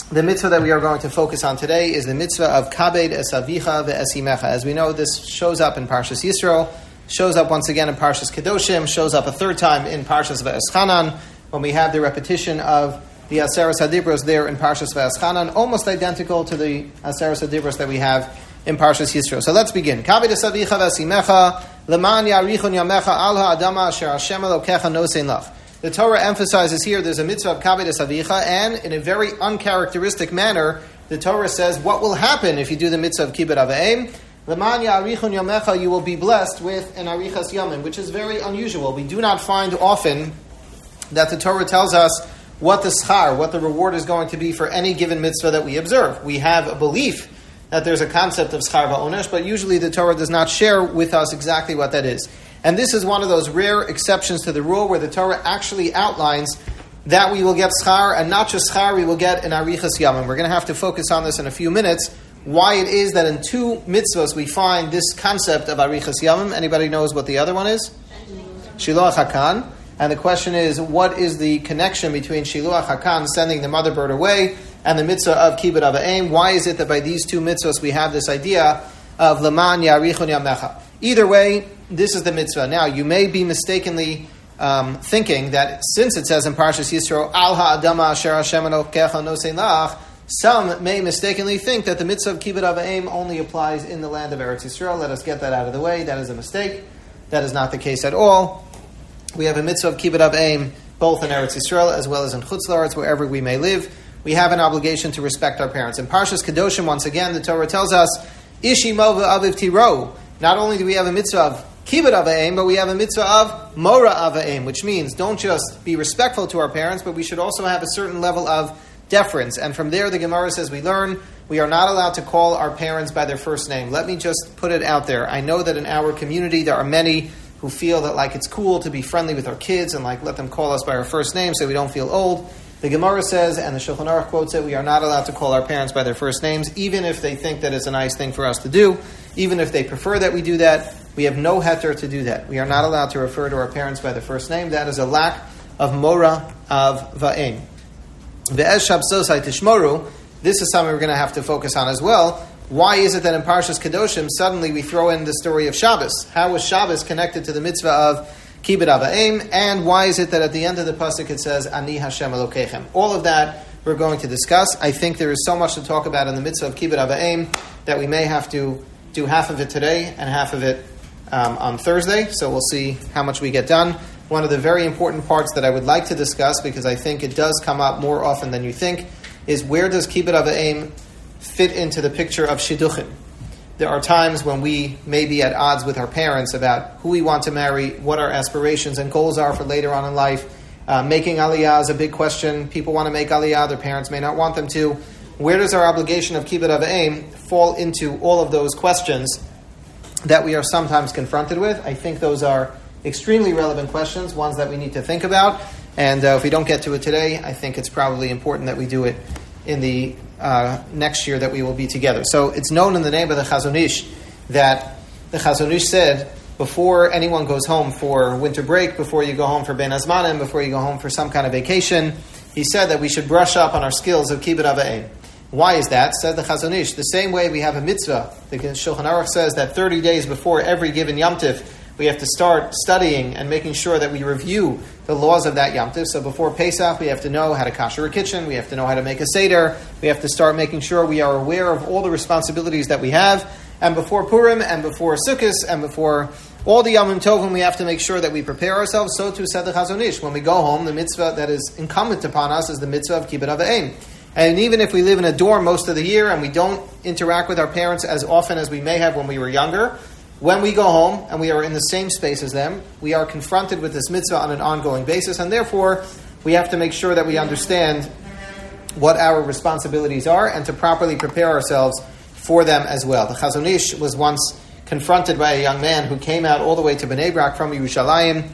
The mitzvah that we are going to focus on today is the mitzvah of Kabed es avicha ve'es imecha. As we know, this shows up in Parshas Yisro, shows up once again in Parshas Kedoshim, shows up a third time in Parshas Ve'eschanan, when we have the repetition of the Aseres HaDibros there in Parshas Ve'eschanan, almost identical to the Aseres HaDibros that we have in Parshas Yisro. So let's begin. Kabed es avicha ve'es imecha, leman yarichon yamecha al ha'adama asher Hashem Elokecha nosein lach. The Torah emphasizes here there's a mitzvah of Kabed es avicha, and in a very uncharacteristic manner, the Torah says what will happen if you do the mitzvah of Kibbud Av Va'em. Leman ya'arichon yamecha, you will be blessed with an arichas yamim, which is very unusual. We do not find often that the Torah tells us what the schar, what the reward is going to be for any given mitzvah that we observe. We have a belief that there's a concept of schar va'onesh, but usually the Torah does not share with us exactly what that is. And this is one of those rare exceptions to the rule where the Torah actually outlines that we will get schar, and not just schar, we will get an arichas yamim. We're going to have to focus on this in a few minutes, why it is that in two mitzvahs we find this concept of arichas yamim. Anybody knows what the other one is? Shiluach hakan. And the question is, what is the connection between Shiluach hakan, sending the mother bird away, and the mitzvah of Kibbud Av Va'em? Why is it that by these two mitzvahs we have this idea of Leman Yarichon Yamecha? Either way, this is the mitzvah. Now, you may be mistakenly thinking that since it says in Parshas Yisro, Al ha'adama asher Hashem Elokecha nosein lach, some may mistakenly think that the mitzvah of Kibbud Av Va'em only applies in the land of Eretz Yisrael. Let us get that out of the way. That is a mistake. That is not the case at all. We have a mitzvah of Kibbud Av Va'em both in Eretz Yisrael as well as in Chutz La'aretz, wherever we may live. We have an obligation to respect our parents. In Parshas Kedoshim, once again, the Torah tells us, Ishi mo v'aviv tiro. Not only do we have a mitzvah of Kibbud Av Va'em, but we have a mitzvah of Mora Av Va'em, which means don't just be respectful to our parents, but we should also have a certain level of deference. And from there, the Gemara says we learn we are not allowed to call our parents by their first name. Let me just put it out there. I know that in our community there are many who feel that like it's cool to be friendly with our kids and like let them call us by our first name so we don't feel old. The Gemara says, and the Shulchan Aruch quotes it, we are not allowed to call our parents by their first names, even if they think that it's a nice thing for us to do, even if they prefer that we do that. We have no heter to do that. We are not allowed to refer to our parents by their first name. That is a lack of Mora Av Va'em. Ve'ez shabsosai tishmoru, this is something we're going to have to focus on as well. Why is it that in Parshas Kedoshim suddenly we throw in the story of Shabbos? How is Shabbos connected to the mitzvah of Kibbud Av Va'em? And why is it that at the end of the pasuk it says Ani Hashem Elokechem? All of that we're going to discuss. I think there is so much to talk about in the mitzvah of Kibbud Av Va'em that we may have to do half of it today and half of it on Thursday. So we'll see how much we get done. One of the very important parts that I would like to discuss, because I think it does come up more often than you think, is where does Kibbud Av Va'em fit into the picture of shidduchim? There are times when we may be at odds with our parents about who we want to marry, what our aspirations and goals are for later on in life. Making aliyah is a big question. People want to make aliyah, their parents may not want them to. Where does our obligation of Kibbud Av Va'em fall into all of those questions that we are sometimes confronted with? I think those are extremely relevant questions, ones that we need to think about. And if we don't get to it today, I think it's probably important that we do it in the next year that we will be together. So it's known in the name of the Chazon Ish that the Chazon Ish said, before anyone goes home for winter break, before you go home for Ben Azmanim, before you go home for some kind of vacation, he said that we should brush up on our skills of Kibbud Av Va'em. Why is that? Said the Chazon Ish. The same way we have a mitzvah. The Shulchan Aruch says that 30 days before every given Yom Tif, we have to start studying and making sure that we review the laws of that Yom Tif. So before Pesach, we have to know how to kasher a kitchen. We have to know how to make a Seder. We have to start making sure we are aware of all the responsibilities that we have. And before Purim, and before Sukkot, and before all the Yomim Tovim, we have to make sure that we prepare ourselves. So too said the Chazon Ish. When we go home, the mitzvah that is incumbent upon us is the mitzvah of Kibbud Av Va'em. And even if we live in a dorm most of the year and we don't interact with our parents as often as we may have when we were younger, when we go home and we are in the same space as them, we are confronted with this mitzvah on an ongoing basis, and therefore we have to make sure that we understand what our responsibilities are and to properly prepare ourselves for them as well. The Chazon Ish was once confronted by a young man who came out all the way to Bnei Brak from Yerushalayim,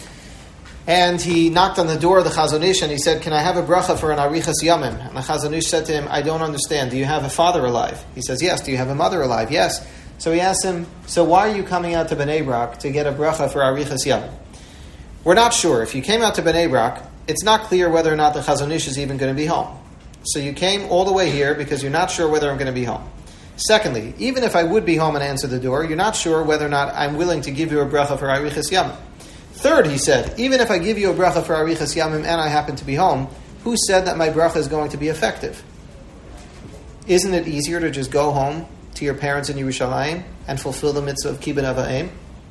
and he knocked on the door of the Chazon Ish and he said, "Can I have a bracha for an arichas yamim?" And the Chazon Ish said to him, "I don't understand. Do you have a father alive?" He says, "Yes." "Do you have a mother alive?" "Yes." So he asked him, "So why are you coming out to Bnei Brak to get a bracha for arichas yamim?" We're not sure. If you came out to Bnei Brak, it's not clear whether or not the Chazon Ish is even going to be home. So you came all the way here because you're not sure whether I'm going to be home. Secondly, even if I would be home and answer the door, you're not sure whether or not I'm willing to give you a bracha for Arichas Yamim. Third, he said, even if I give you a bracha for Arichas Yamim and I happen to be home, who said that my bracha is going to be effective? Isn't it easier to just go home to your parents in Yerushalayim and fulfill the mitzvah of Kibbud Av V'Em?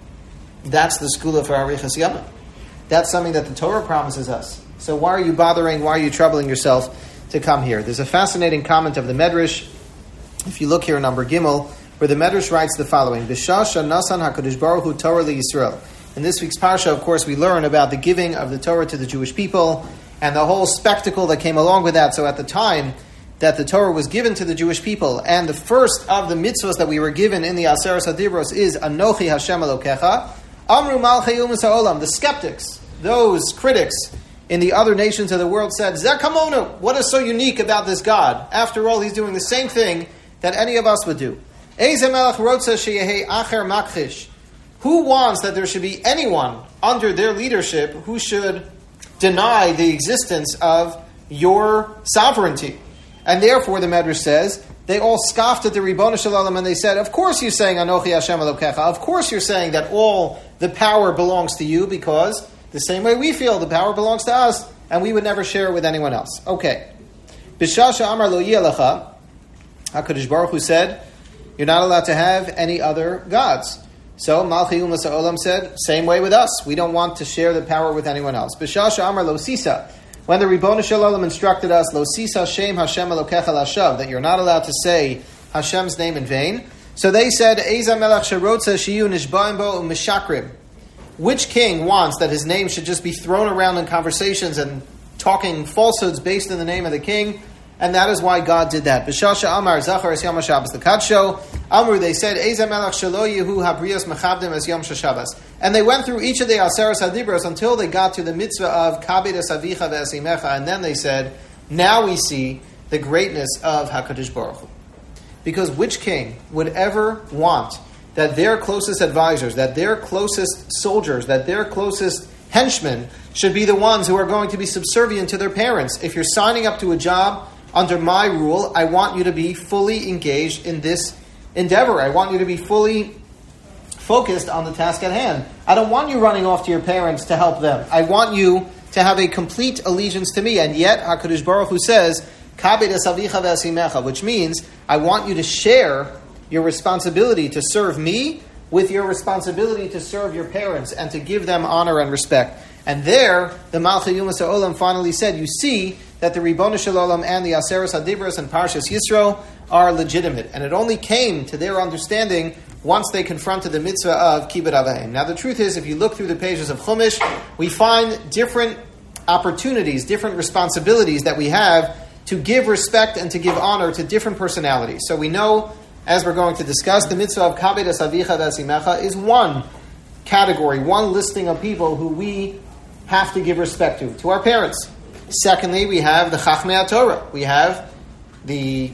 That's the skula for Arichas Yamim. That's something that the Torah promises us. So why are you bothering, why are you troubling yourself to come here? There's a fascinating comment of the Medrash, if you look here in number Gimel, where the Medrash writes the following, B'shasha nasan HaKadosh Baruch Hu Torah LiYisrael. In this week's Parsha, of course, we learn about the giving of the Torah to the Jewish people and the whole spectacle that came along with that. So at the time that the Torah was given to the Jewish people, and the first of the mitzvahs that we were given in the Aseres HaDibros is Anochi Hashem Elokecha, Amru Malchei Umas HaOlam, the skeptics, those critics in the other nations of the world said, Zeh Kamonu, what is so unique about this God? After all, he's doing the same thing that any of us would do. Eizeh Melech Rotza Sheyehei Acher Makchish. Who wants that there should be anyone under their leadership who should deny the existence of your sovereignty? And therefore, the Medrash says, they all scoffed at the Ribono Shel Olam and they said, of course you're saying Anochi Hashem Elokecha. Of course you're saying that all the power belongs to you, because the same way we feel the power belongs to us and we would never share it with anyone else. Okay. B'shasha Amar Lo Yelecha, HaKadosh Baruch Hu said, you're not allowed to have any other gods. So Malchei Umas HaOlam said, same way with us. We don't want to share the power with anyone else. B'shasha Amar Lo Sisa, when the Ribono Shel Olam instructed us, Lo Sisa Shem Hashem Elokecha Lashav, that you're not allowed to say Hashem's name in vain. So they said, Eizeh Melech Sherotza Shiyu Nishba'im Bo Umeshakrim. Which king wants that his name should just be thrown around in conversations and talking falsehoods based in the name of the king? And that is why God did that. B'shasha Amar Zachar Es Yom HaShabbos L'Kadsho. Amru, they said, Eizeh Melech Shelo Yehu Habrios Mechavdim Es Yom Shabbos. And they went through each of the Aseres HaDibros until they got to the mitzvah of Kabed Es Avicha Ve'es Imecha. And then they said, now we see the greatness of HaKadosh Baruch Hu. Because which king would ever want that their closest advisors, that their closest soldiers, that their closest henchmen should be the ones who are going to be subservient to their parents? If you're signing up to a job under my rule, I want you to be fully engaged in this endeavor. I want you to be fully focused on the task at hand. I don't want you running off to your parents to help them. I want you to have a complete allegiance to me. And yet, HaKadosh Baruch Hu says, Kabed es avicha ve'es imecha, which means I want you to share your responsibility to serve me with your responsibility to serve your parents and to give them honor and respect. And there, the Malchei Umas HaOlam finally said, you see that the Ribono Shel Olam and the Aseres HaDibros and Parshas Yisro are legitimate. And it only came to their understanding once they confronted the mitzvah of Kibbud Av V'Em. Now the truth is, if you look through the pages of Chumash, we find different opportunities, different responsibilities that we have to give respect and to give honor to different personalities. So we know, as we're going to discuss, the mitzvah of Kabed es Avicha ve'es Imecha is one category, one listing of people who we have to give respect to our parents. Secondly, we have the Chachmei Torah. We have the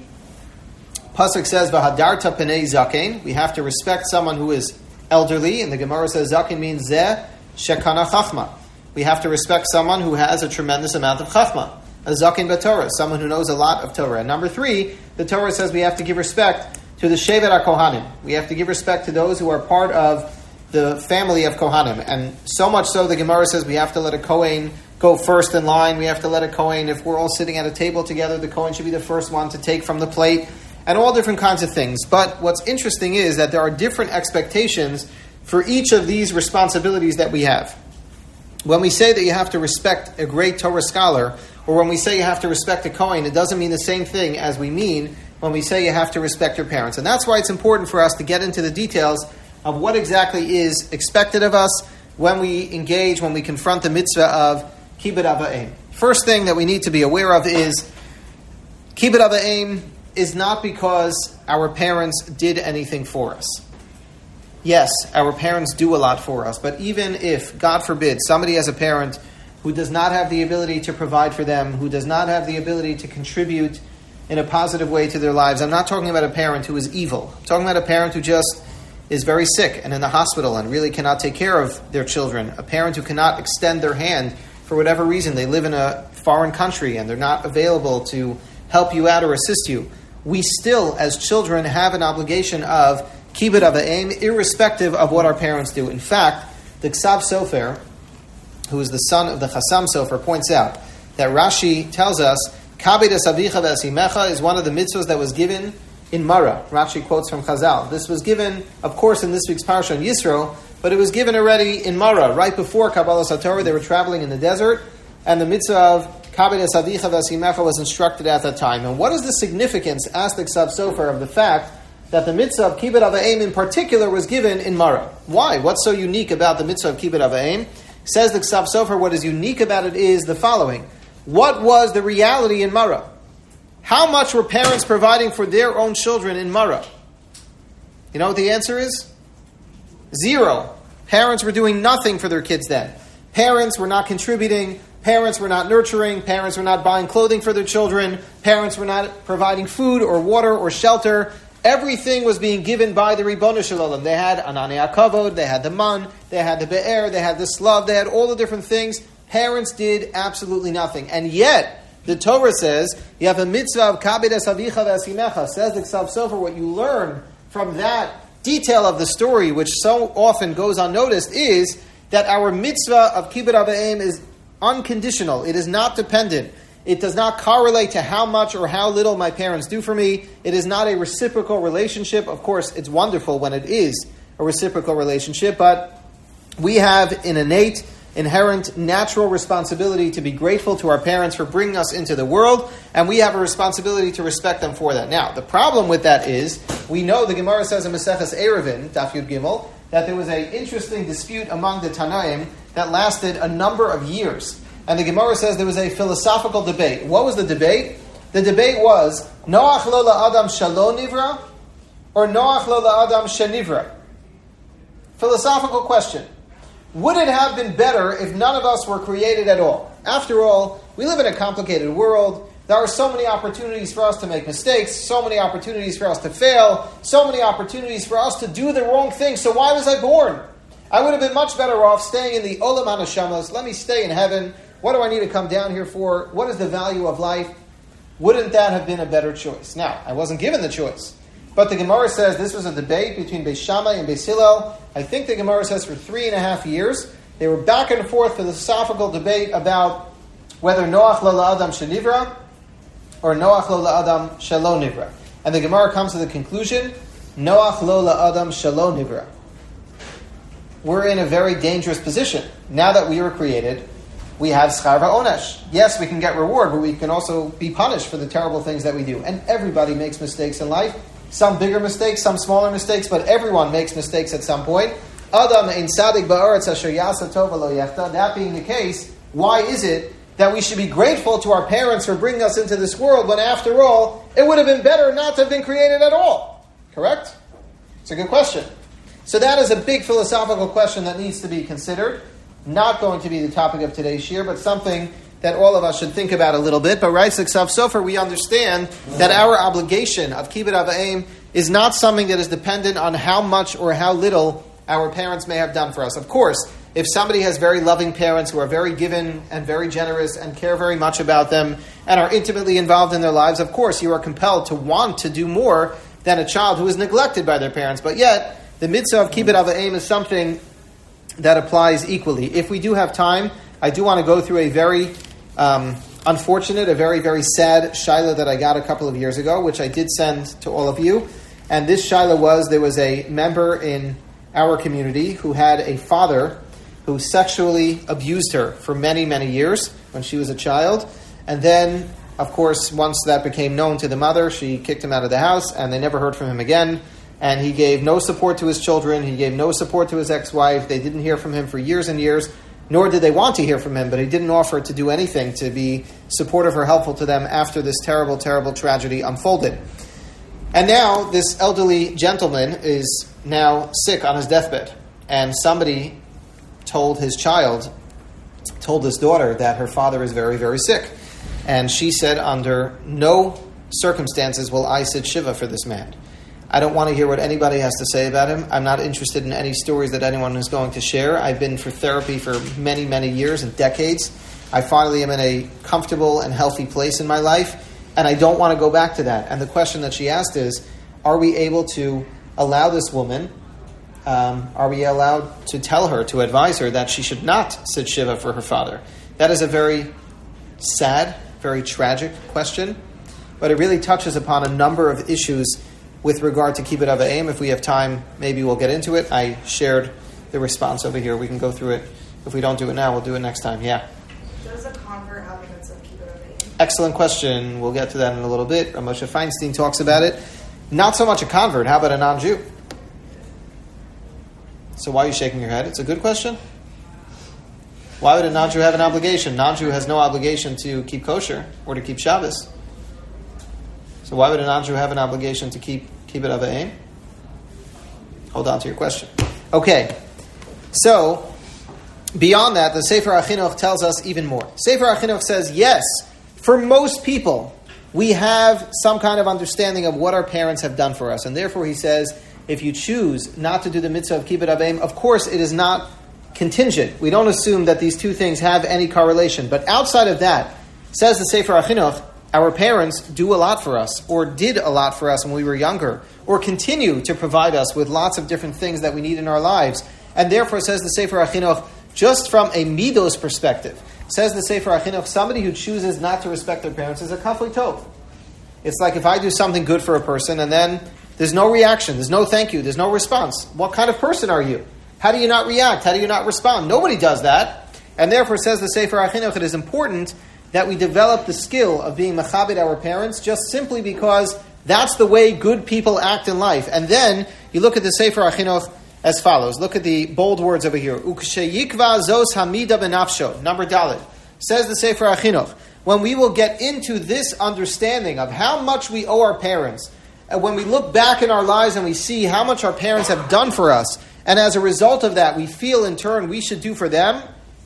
Pasuk says, V'hadarta Penei Zaken. We have to respect someone who is elderly, and the Gemara says Zaken means Zeh Shekana Chachma. We have to respect someone who has a tremendous amount of Chachma. A Zaken B'Torah, someone who knows a lot of Torah. And number three, the Torah says we have to give respect to the Shevet HaKohanim. We have to give respect to those who are part of the family of Kohanim. And so much so, the Gemara says we have to let a Kohen go first in line. We have to let a Kohen, if we're all sitting at a table together, the Kohen should be the first one to take from the plate, and all different kinds of things. But what's interesting is that there are different expectations for each of these responsibilities that we have. When we say that you have to respect a great Torah scholar, or when we say you have to respect a Kohen, it doesn't mean the same thing as we mean when we say you have to respect your parents. And that's why it's important for us to get into the details of what exactly is expected of us when we engage, when we confront the mitzvah of Kibbud Av V'Em. First thing that we need to be aware of is Kibbud Av V'Em is not because our parents did anything for us. Yes, our parents do a lot for us, but even if, God forbid, somebody has a parent who does not have the ability to provide for them, who does not have the ability to contribute in a positive way to their lives, I'm not talking about a parent who is evil. I'm talking about a parent who just is very sick and in the hospital and really cannot take care of their children. A parent who cannot extend their hand for whatever reason. They live in a foreign country and they're not available to help you out or assist you. We still, as children, have an obligation of kibbud av va'em, irrespective of what our parents do. In fact, the Ksav Sofer, who is the son of the Chassam Sofer, points out that Rashi tells us, Kabed es avicha ve'esimecha is one of the mitzvahs that was given in Mara. Rashi quotes from Chazal. This was given, of course, in this week's parsha in Yisro, but it was given already in Mara, right before Kabbalah Satorah. They were traveling in the desert, and the mitzvah of Kabed es avicha ve'esimecha was instructed at that time. And what is the significance, asked the Ksav Sofer, of the fact that the mitzvah of kibbud av va'em in particular was given in Mara? Why? What's so unique about the mitzvah of kibbud av va'em? Says the Ksav Sofer, what is unique about it is the following. What was the reality in Mara? How much were parents providing for their own children in Mara? You know what the answer is? 0. Parents were doing nothing for their kids then. Parents were not contributing. Parents were not nurturing. Parents were not buying clothing for their children. Parents were not providing food or water or shelter. Everything was being given by the Ribono Shel Olam. They had Anani HaKavod, they had the Man, they had the Be'er, they had the Slav, they had all the different things. Parents did absolutely nothing. And yet, the Torah says, you have a mitzvah of Kabed es avicha ve'esimecha. Says the Ksav Sofer, what you learn from that detail of the story, which so often goes unnoticed, is that our mitzvah of kibbud av va'em is unconditional. It is not dependent. It does not correlate to how much or how little my parents do for me. It is not a reciprocal relationship. Of course, it's wonderful when it is a reciprocal relationship, but we have an innate, inherent, natural responsibility to be grateful to our parents for bringing us into the world, and we have a responsibility to respect them for that. Now, the problem with that is, we know the Gemara says in Maseches Eruvin, Daf Yud Gimel, that there was an interesting dispute among the Tanaim that lasted a number of years. And the Gemara says there was a philosophical debate. What was the debate? The debate was, Noach lo la'adam shalo nivra, or Noach lo la'adam shenivra? Philosophical question. Would it have been better if none of us were created at all? After all, we live in a complicated world. There are so many opportunities for us to make mistakes, so many opportunities for us to fail, so many opportunities for us to do the wrong thing. So why was I born? I would have been much better off staying in the Olam HaNeshamas. Let me stay in heaven. What do I need to come down here for? What is the value of life? Wouldn't that have been a better choice? Now, I wasn't given the choice. But the Gemara says this was a debate between Beis Shammai and Beis Hillel. I think the Gemara says for 3.5 years. They were back and forth philosophical debate about whether Noach lo la'adam shenivra or Noach lo la'adam shelo nivra. And the Gemara comes to the conclusion, Noach lo la'adam shelo nivra. We're in a very dangerous position. Now that we were created, we have schar va'onesh. Yes, we can get reward, but we can also be punished for the terrible things that we do. And everybody makes mistakes in life. Some bigger mistakes, some smaller mistakes, but everyone makes mistakes at some point. Adam ein tzadik ba'aretz asher yasa tov v'lo yechta. That being the case, why is it that we should be grateful to our parents for bringing us into this world when, after all, it would have been better not to have been created at all? Correct? It's a good question. So that is a big philosophical question that needs to be considered. Not going to be the topic of today's shir, but something that all of us should think about a little bit. But writes the Ksav Sofer, we understand that our obligation of kibbud av va'em is not something that is dependent on how much or how little our parents may have done for us. Of course, if somebody has very loving parents who are very given and very generous and care very much about them and are intimately involved in their lives, of course you are compelled to want to do more than a child who is neglected by their parents. But yet, the mitzvah of kibbud av va'em is something that applies equally. If we do have time, I do want to go through a very unfortunate, a very, very sad shaila that I got a couple of years ago, which I did send to all of you. And this shaila was, there was a member in our community who had a father who sexually abused her for many, many years when she was a child. And then, of course, once that became known to the mother, she kicked him out of the house and they never heard from him again. And he gave no support to his children. He gave no support to his ex-wife. They didn't hear from him for years and years, nor did they want to hear from him, but he didn't offer to do anything to be supportive or helpful to them after this terrible, terrible tragedy unfolded. And now this elderly gentleman is now sick on his deathbed. And somebody told his daughter that her father is very, very sick. And she said, under no circumstances will I sit Shiva for this man. I don't want to hear what anybody has to say about him. I'm not interested in any stories that anyone is going to share. I've been for therapy for many, many years and decades. I finally am in a comfortable and healthy place in my life. And I don't want to go back to that. And the question that she asked is, are we able to allow this woman, are we allowed to tell her, to advise her that she should not sit Shiva for her father? That is a very sad, very tragic question, but it really touches upon a number of issues with regard to Kibbud Av V'Em. If we have time, maybe we'll get into it. I shared the response over here. We can go through it. If we don't do it now, we'll do it next time. Yeah? Does a convert have the mitzvah of Kibbud Av V'Em? Excellent question. We'll get to that in a little bit. Moshe Feinstein talks about it. Not so much a convert. How about a non-Jew? So why are you shaking your head? It's a good question. Why would a non-Jew have an obligation? Non-Jew has no obligation to keep kosher or to keep Shabbos. So why would a non-Jew have an obligation to keep Kibbud Av V'Em? Hold on to your question. Okay. So, beyond that, the Sefer HaChinuch tells us even more. Sefer HaChinuch says, yes, for most people, we have some kind of understanding of what our parents have done for us. And therefore, he says, if you choose not to do the mitzvah of Kibbud Av V'Em, of course, it is not contingent. We don't assume that these two things have any correlation. But outside of that, says the Sefer HaChinuch, our parents do a lot for us, or did a lot for us when we were younger, or continue to provide us with lots of different things that we need in our lives. And therefore, says the Sefer HaChinuch, just from a midos perspective, says the Sefer HaChinuch, somebody who chooses not to respect their parents is a kafli tov. It's like if I do something good for a person and then there's no reaction, there's no thank you, there's no response. What kind of person are you? How do you not react? How do you not respond? Nobody does that. And therefore, says the Sefer HaChinuch, it is important that we develop the skill of being mechabed our parents just simply because that's the way good people act in life. And then you look at the Sefer HaChinuch as follows. Look at the bold words over here. Uksheyikva zos hamida benafsho. Number Dalet. Says the Sefer HaChinuch, when we will get into this understanding of how much we owe our parents, and when we look back in our lives and we see how much our parents have done for us, and as a result of that, we feel in turn we should do for them,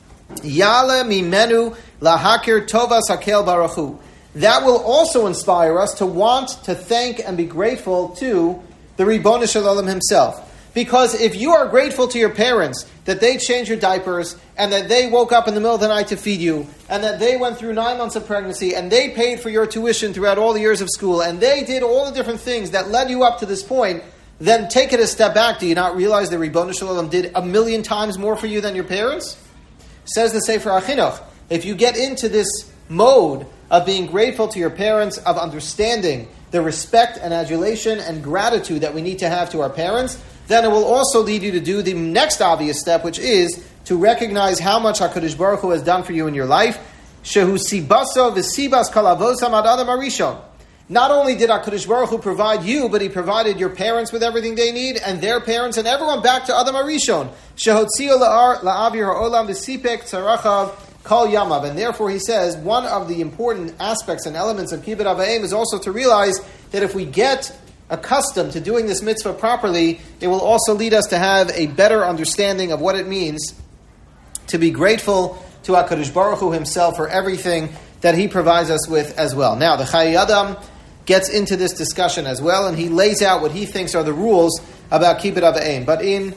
Yale mimenu lahakir tovas hakel baruchu. That will also inspire us to want to thank and be grateful to the Ribono Shel Olam himself. Because if you are grateful to your parents that they changed your diapers and that they woke up in the middle of the night to feed you and that they went through 9 months of pregnancy and they paid for your tuition throughout all the years of school and they did all the different things that led you up to this point, then take it a step back. Do you not realize the Ribono Shel Olam did 1,000,000 times more for you than your parents? Says the Sefer HaChinuch, if you get into this mode of being grateful to your parents, of understanding the respect and adulation and gratitude that we need to have to our parents, then it will also lead you to do the next obvious step, which is to recognize how much HaKadosh Baruch Hu has done for you in your life. Shehu sibaso v'sibas kalavosam ad adam harishon. Not only did HaKadosh Baruch Hu provide you, but He provided your parents with everything they need, and their parents, and everyone back to Adam Harishon. Shehotzio la'avir ha'olam v'sipek tzarachav kol yamav. And therefore, he says, one of the important aspects and elements of Kibbud Av V'Em is also to realize that if we get accustomed to doing this mitzvah properly, it will also lead us to have a better understanding of what it means to be grateful to HaKadosh Baruch Hu himself for everything that he provides us with as well. Now, the Chayei Adam gets into this discussion as well, and he lays out what he thinks are the rules about Kibbud Av V'Em. But in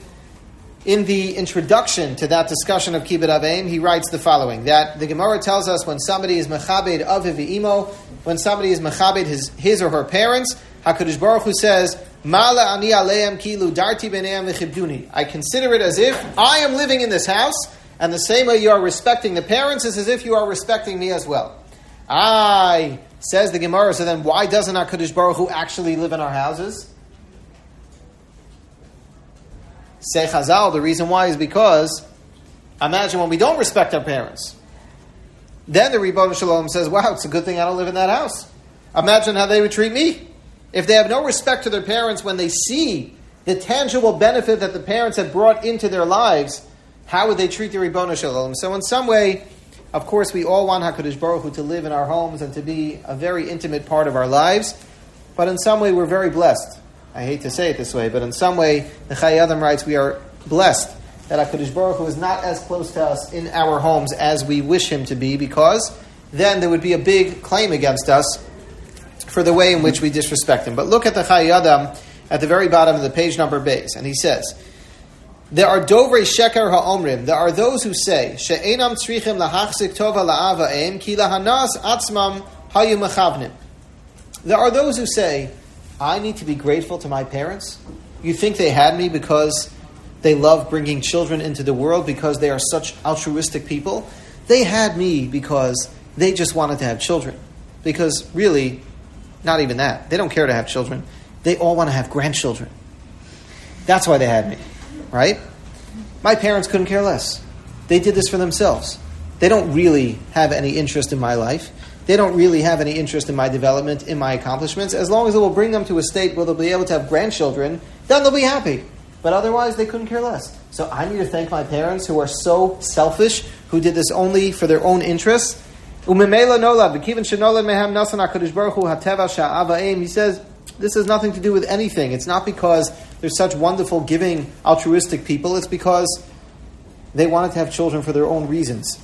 the introduction to that discussion of Kibbud Av V'Em, he writes the following, that the Gemara tells us when somebody is mechabed aviv v'imo, when somebody is mechabed his or her parents, HaKadosh Baruch Hu says, Mala ani aleim kilu darti b'neim v'chibduni. I consider it as if I am living in this house, and the same way you are respecting the parents is as if you are respecting me as well. Says the Gemara, so then why doesn't HaKadosh Baruch Hu actually live in our houses? Say Chazal, the reason why is because, imagine when we don't respect our parents. Then the Ribono Shel Olam says, wow, it's a good thing I don't live in that house. Imagine how they would treat me. If they have no respect to their parents when they see the tangible benefit that the parents have brought into their lives, how would they treat the Ribono Shel Olam? So in some way, of course, we all want HaKadosh Baruch Hu to live in our homes and to be a very intimate part of our lives. But in some way, we're very blessed. I hate to say it this way, but in some way, the Chayei Adam writes, we are blessed that HaKadosh Baruch Hu is not as close to us in our homes as we wish Him to be, because then there would be a big claim against us for the way in which we disrespect Him. But look at the Chayei Adam at the very bottom of the page number base, and he says, there are dovrei sheker ha'omrim. There are those who say, she'enam tzrichim lahachzik tova la'ava em, ki lahanas atzmam hayu mechavnim. There are those who say, I need to be grateful to my parents. You think they had me because they love bringing children into the world, because they are such altruistic people? They had me because they just wanted to have children. Because really, not even that. They don't care to have children. They all want to have grandchildren. That's why they had me, right? My parents couldn't care less. They did this for themselves. They don't really have any interest in my life. They don't really have any interest in my development, in my accomplishments. As long as it will bring them to a state where they'll be able to have grandchildren, then they'll be happy. But otherwise, they couldn't care less. So I need to thank my parents who are so selfish, who did this only for their own interests. He says, this has nothing to do with anything. It's not because they're such wonderful, giving, altruistic people. It's because they wanted to have children for their own reasons.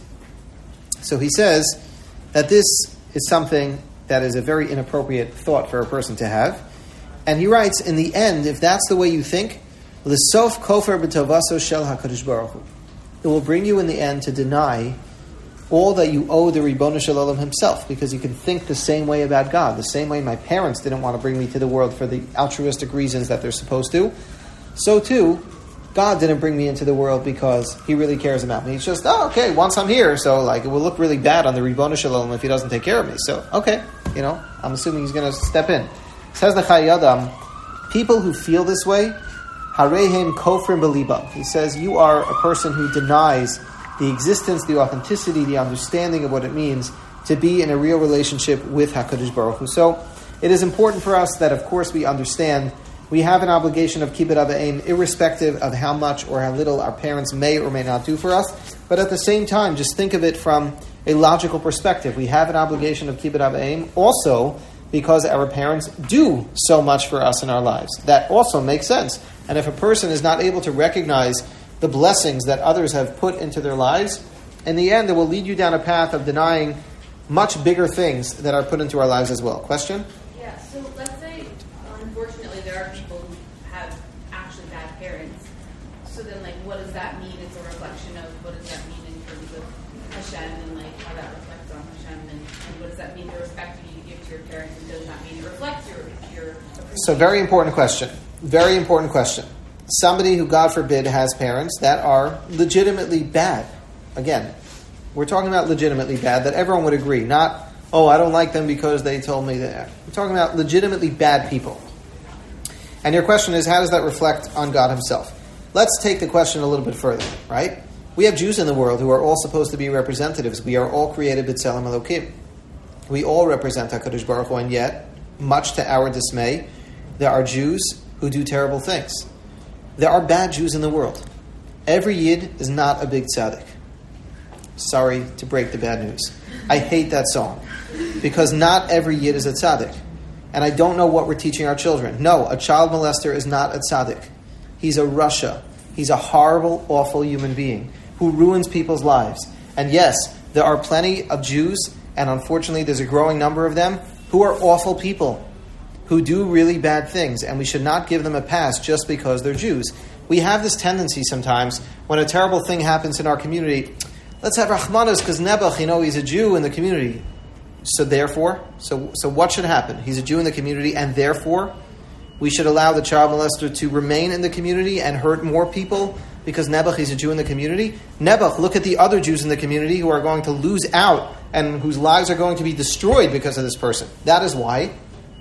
So he says that this is something that is a very inappropriate thought for a person to have. And he writes, in the end, if that's the way you think, l'sof kofer b'tovaso shel HaKadosh Baruch Hu. It will bring you in the end to deny all that you owe the Ribono Shel Olam himself, because you can think the same way about God. The same way my parents didn't want to bring me to the world for the altruistic reasons that they're supposed to, so too, God didn't bring me into the world because he really cares about me. It's just, okay, once I'm here, so it will look really bad on the Ribono Shel Olam if he doesn't take care of me. So, okay, I'm assuming he's going to step in. Says the Chai Adam, people who feel this way, harehem kofrim b'libam. He says, you are a person who denies the existence, the authenticity, the understanding of what it means to be in a real relationship with HaKadosh Baruch Hu. So it is important for us that, of course, we understand we have an obligation of kibbud avayim, irrespective of how much or how little our parents may or may not do for us. But at the same time, just think of it from a logical perspective. We have an obligation of kibbud avayim also because our parents do so much for us in our lives. That also makes sense. And if a person is not able to recognize the blessings that others have put into their lives, in the end, it will lead you down a path of denying much bigger things that are put into our lives as well. Question? Yeah, so let's say, unfortunately, there are people who have actually bad parents. So then, what does that mean? It's a reflection of what does that mean in terms of Hashem and, how that reflects on Hashem, and what does that mean, the respect you need to give to your parents, and does that mean it reflects your So, very important question. Very important question. Somebody who, God forbid, has parents that are legitimately bad. Again, we're talking about legitimately bad, that everyone would agree. Not, I don't like them because they told me that. We're talking about legitimately bad people. And your question is, how does that reflect on God himself? Let's take the question a little bit further, right? We have Jews in the world who are all supposed to be representatives. We are all created b'tselem Elokim. We all represent HaKadosh Baruch Hu, and yet, much to our dismay, there are Jews who do terrible things. There are bad Jews in the world. Every Yid is not a big tzaddik. Sorry to break the bad news. I hate that song. Because not every Yid is a tzaddik. And I don't know what we're teaching our children. No, a child molester is not a tzaddik. He's a rasha. He's a horrible, awful human being who ruins people's lives. And yes, there are plenty of Jews, and unfortunately there's a growing number of them, who are awful people, who do really bad things, and we should not give them a pass just because they're Jews. We have this tendency sometimes, when a terrible thing happens in our community, let's have Rachmanos, because Nebuch, he's a Jew in the community. So therefore, so what should happen? He's a Jew in the community, and therefore, we should allow the child molester to remain in the community and hurt more people, because Nebuch is a Jew in the community. Nebuch, look at the other Jews in the community who are going to lose out, and whose lives are going to be destroyed because of this person. That is why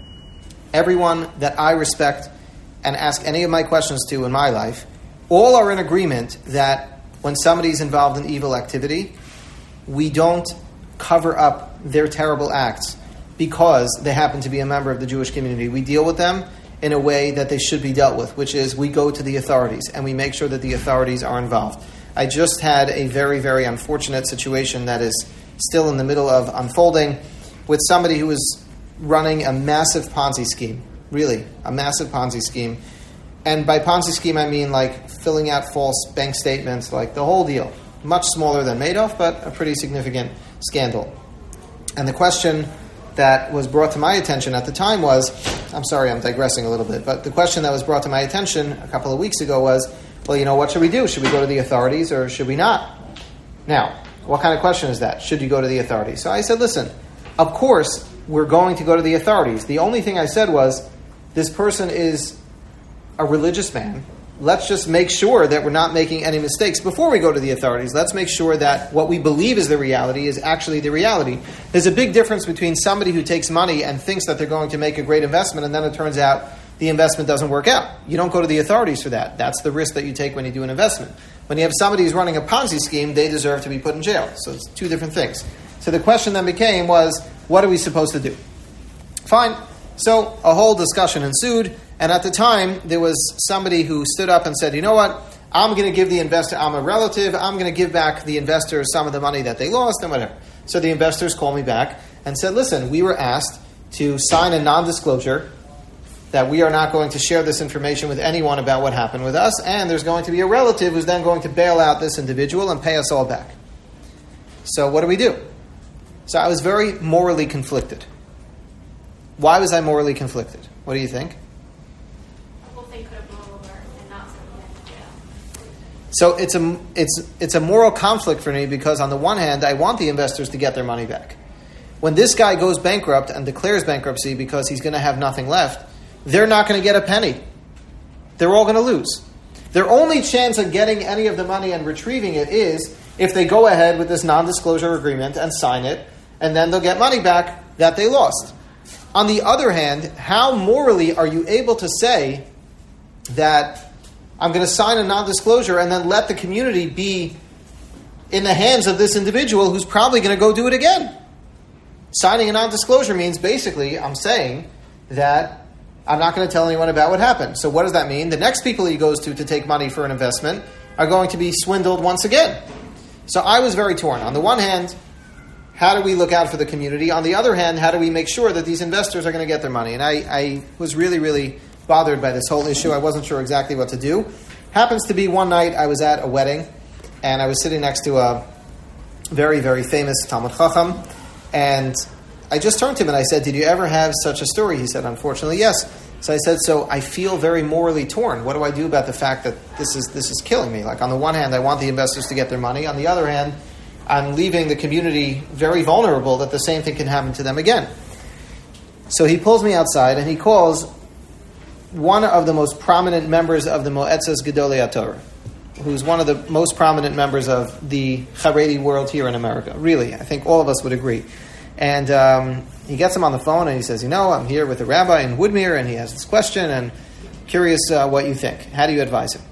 everyone that I respect and ask any of my questions to in my life, all are in agreement that when somebody is involved in evil activity, we don't cover up their terrible acts because they happen to be a member of the Jewish community. We deal with them in a way that they should be dealt with, which is we go to the authorities and we make sure that the authorities are involved. I just had a very, very unfortunate situation that is still in the middle of unfolding with somebody who was running a massive Ponzi scheme. Really, a massive Ponzi scheme. And by Ponzi scheme, I mean filling out false bank statements, the whole deal. Much smaller than Madoff, but a pretty significant scandal. And the question that was brought to my attention at the time was, I'm sorry, I'm digressing a little bit, but the question that was brought to my attention a couple of weeks ago was, what should we do? Should we go to the authorities or should we not? Now, what kind of question is that? Should you go to the authorities? So I said, listen, of course, we're going to go to the authorities. The only thing I said was, this person is a religious man. Let's just make sure that we're not making any mistakes before we go to the authorities. Let's make sure that what we believe is the reality is actually the reality. There's a big difference between somebody who takes money and thinks that they're going to make a great investment, and then it turns out the investment doesn't work out. You don't go to the authorities for that. That's the risk that you take when you do an investment. When you have somebody who's running a Ponzi scheme, they deserve to be put in jail. So it's two different things. So the question then became was, what are we supposed to do? Fine. So a whole discussion ensued. And at the time, there was somebody who stood up and said, you know what? I'm going to give the investor, I'm a relative, I'm going to give back the investors some of the money that they lost and whatever. So the investors called me back and said, listen, we were asked to sign a non-disclosure that we are not going to share this information with anyone about what happened with us, and there's going to be a relative who's then going to bail out this individual and pay us all back. So what do we do? So I was very morally conflicted. Why was I morally conflicted? What do you think? They could have blown over and not sent them to jail. So it's a moral conflict for me, because on the one hand, I want the investors to get their money back. When this guy goes bankrupt and declares bankruptcy because he's going to have nothing left, they're not going to get a penny. They're all going to lose. Their only chance of getting any of the money and retrieving it is if they go ahead with this non-disclosure agreement and sign it, and then they'll get money back that they lost. On the other hand, how morally are you able to say that I'm going to sign a non-disclosure and then let the community be in the hands of this individual who's probably going to go do it again? Signing a non-disclosure means basically I'm saying that I'm not going to tell anyone about what happened. So what does that mean? The next people he goes to take money for an investment are going to be swindled once again. So I was very torn. On the one hand, how do we look out for the community? On the other hand, how do we make sure that these investors are going to get their money? And I was really, really bothered by this whole issue. I wasn't sure exactly what to do. Happens to be one night I was at a wedding, and I was sitting next to a very, very famous Talmud Chacham, and I just turned to him and I said, did you ever have such a story? He said, unfortunately, yes. So I said, so I feel very morally torn. What do I do about the fact that this is killing me? Like, on the one hand, I want the investors to get their money. On the other hand, I'm leaving the community very vulnerable that the same thing can happen to them again. So he pulls me outside and he calls one of the most prominent members of the Moetzas Gedolei HaTorah, who's one of the most prominent members of the Haredi world here in America. Really, I think all of us would agree. And he gets him on the phone and he says, I'm here with a rabbi in Woodmere and he has this question and curious what you think. How do you advise him?